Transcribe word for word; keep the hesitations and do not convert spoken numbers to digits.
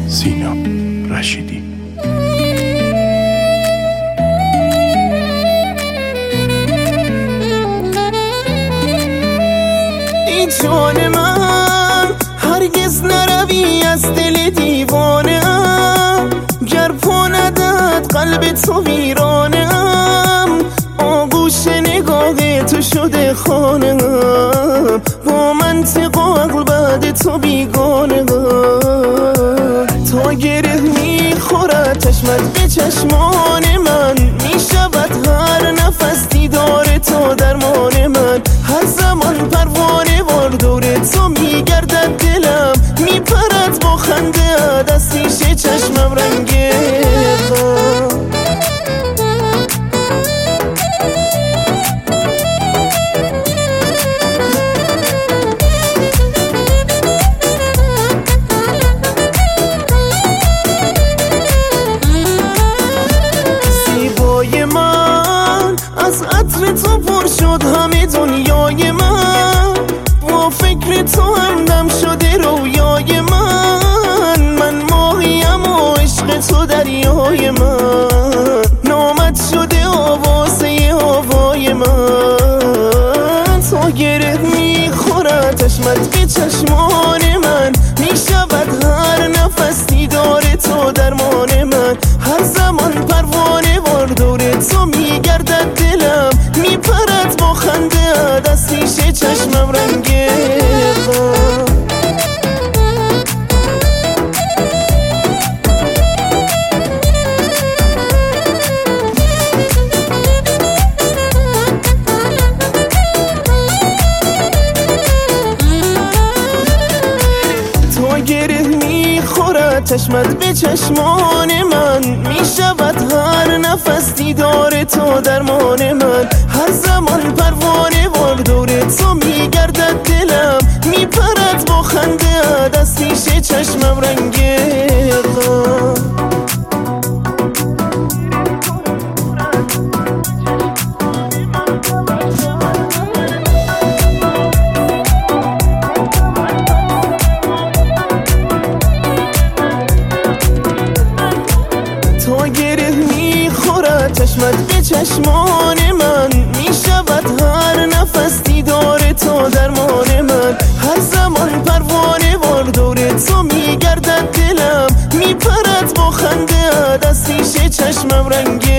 سینا رشیدی. ای جان من هرگز نروی از دل دیوانه ام، گر پا نداد قلب تو ویرانه ام، آغوش نگاه تو شده خانه ام، با منطق و عقل بعد تو بیگانه ام، تا گره میخورد چشمت به چشمان من، میشود هر نفس دیدار تو درمان من، هر زمان پروانه وار دور تو میگردد دلم، میپرد با خنده دست میشه چشمم رنگ غم. زیبای من از عطر تو پر شد همه دنیای من، با فکر تو همدم شده رویای من، من ماهیم و عشق تو دریای من، نامت شده آوازه آوای من، تا گره میخورد چشمت به چشمان من، میشود هر نفس دیدار تو درمان من، هر زمان پروانه وار دور تو میگردد دلم، میپرد با خنده دست میشه چشمم رنگ غم. تا گره میخورد چشمت به چشمان من، میشود هر نفس دیدار تو درمان من، هر زمان پروانه وار دور تو میگردد دلم، میپرد با خنده دست میشه چشمم رنگ غم. تا گره میخورد چشمت به چشمان من، میشود هر نفس دیدار تو درمان من، هر زمان پروانه وار دور تو میگردد دلم، میپرد با خنده دست میشه چشمم رنگ